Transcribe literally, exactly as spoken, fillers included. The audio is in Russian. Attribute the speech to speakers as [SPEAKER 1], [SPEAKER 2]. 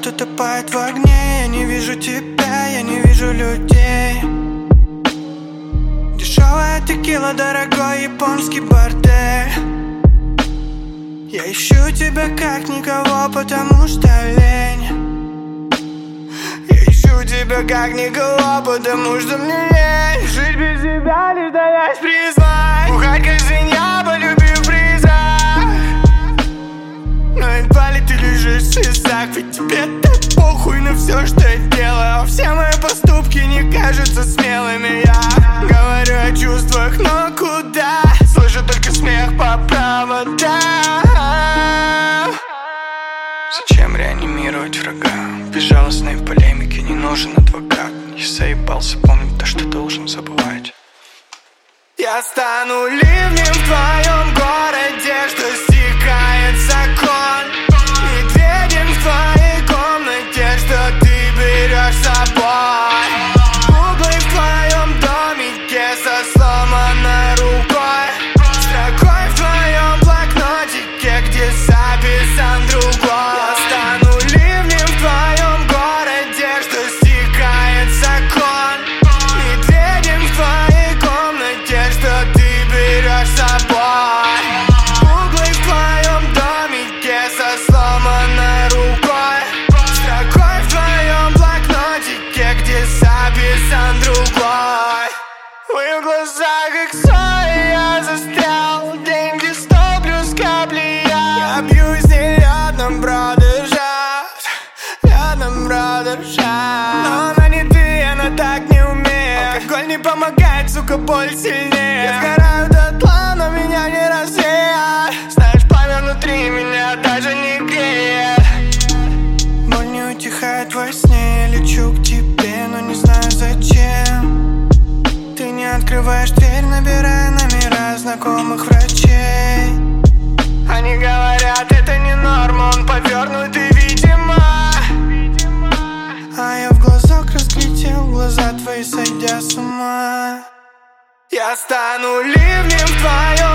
[SPEAKER 1] будто топает в огне. Я не вижу тебя, я не вижу людей. Дешевая текила, дорогой японский бордель. Я ищу тебя как никого, потому что лень. Я ищу тебя как никого, потому что мне лень. Жить без тебя, лишь давясь призвать. Бухать как свинья, полюбив призрак. Но едва ли ты лежишь в слезах, ведь тебе так похуй на все, что я делаю. Все мои поступки не кажутся смелыми. Я говорю о чувствах, но куда? Слышу только смех по проводам. Зачем реанимировать врага? В безжалостной полемике не нужен адвокат. Я заебался помнить то, что должен забывать. Я стану ливнем в твоем городе, что стекает закон. Медведем в твоей комнате, что ты берешь с собой. Углы в твоем домике со сломанной рукой. Строкой в твоем блокнотике, где записан другой. Я стану ливнем в твоем городе, что стекает закон. Медведем в твоей комнате, что ты берешь с собой. Углы в твоем домике со сломанной рукой. Строкой в твоем блокнотике, где записан другой. В моих глазах их ссоры, я застрял. Деньги сто плюс капли я. Я бьюсь не рядом, продержав. Рядом продержав. Но она не ты, она так не умеет. Алкоголь не помогает, сука, боль сильнее. Я сгораю дотла, но меня не рассеет. Знаешь, пламя внутри меня даже не греет. Боль не утихает во сне. Я лечу к тебе, но не знаю зачем. Ты не открываешь дверь, набирая номера знакомых врачей. Они говорят, это не норма, он повернутый, видимо. А я в глазок разглядел глаза твои, сойдя с ума. Я стану ливнем в твоем